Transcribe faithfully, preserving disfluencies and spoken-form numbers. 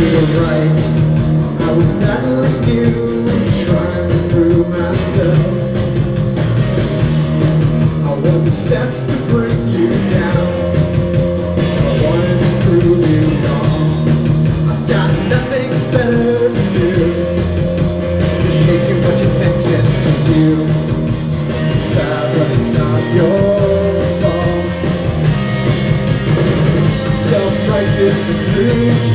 feel right. I was battling you, trying to prove myself. I was obsessed